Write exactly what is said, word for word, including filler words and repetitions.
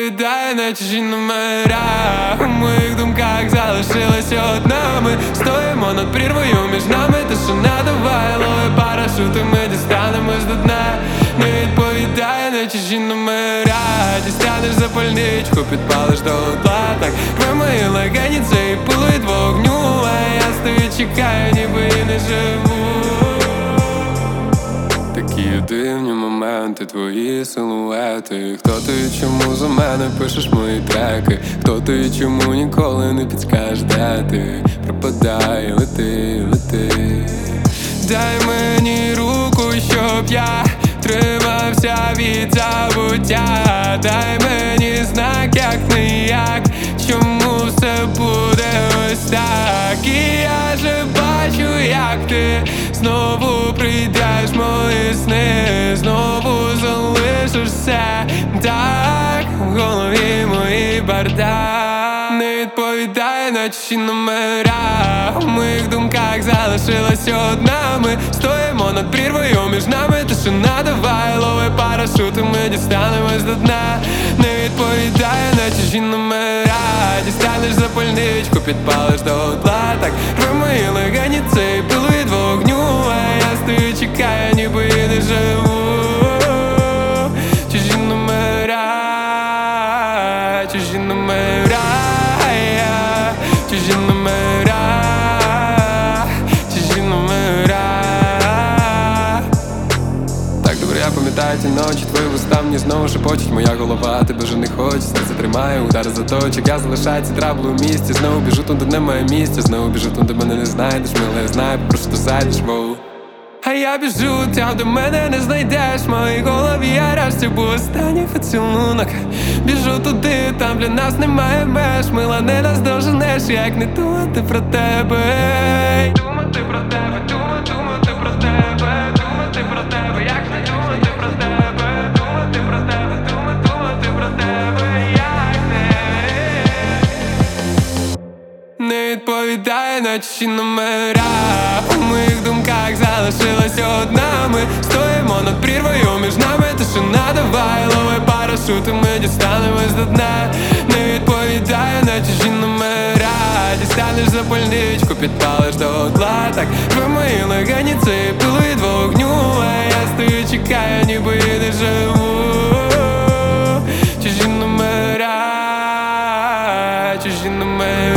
відповідає на чужі номера. У моїх думках залишилася одна. Ми стоїмо над прірвою між нами. Тишина, давай, лови парашути, ми дістанемось до дна. Не відповідає на чужі номера. Дістанеш запальничку, підпалиш до утла. Так ви мої легені, цей пил від вогню. А я стою, чекаю, ніби і не живу. Такі дивні моменти, твої силуети. Хто ти і чому за мене пишеш мої треки? Хто ти і чому ніколи не підскажеш, де ти? Пропадай, лети, лети. Дай мені руку, щоб я тримався від забуття. Дай мені знак, як не як, чому все буде ось так. І я же бачу, як ти знову прийдеш в мої сни, знову залишишся так, в голові мої бардак. Не відповідає на чужі номера. У моїх думках залишилася одна. Ми стоїмо над прірвою між нами. Тишина, давай, лови парашути, ми дістанемось до дна. Не відповідає на чужі номера. Дістанеш запальничку, підпалиш до утла. Так ви мої легені, цей пил від вогню. А я стою, чекаю, ніби і не живу. Чужі номера, чужі номера, чужі номера, чужі номера. Так добре, я пам'ятаю ті ночі, твої вуста мені знову шепочуть. Моя голова тебе вже не хоче, серце тримає удар заточок. Я залишаюся трабли у місті. Знову біжу туди, де немає місця. Знову біжу туди, мене не знайдеш. Миле, я знаю, просто ти зайдеш, воу. А я біжу, там, де мене не знайдеш. В моїй голові арешт, це був останній поцілунок. Біжу туди, там для нас немає меж. Мила, не нас доженеш, як не думати про тебе. Думати про тебе, думати, думати про тебе. Думати про тебе, як не думати про тебе. Думати про тебе, думати, думати про тебе, як не. Не відповідає на чужі номера. У моїх думках залишилася одна. Ми стоїмо над прірвою між нами. Тишина, давай, лови парашути, ми дістанемось до дна. Не відповідає на чужі номера. Дістанеш запальничку, підпалиш до утла. Так ви мої легені, цей пил від вогню. А я стою, чекаю, ніби і не живу. Чужі номера, чужі номера.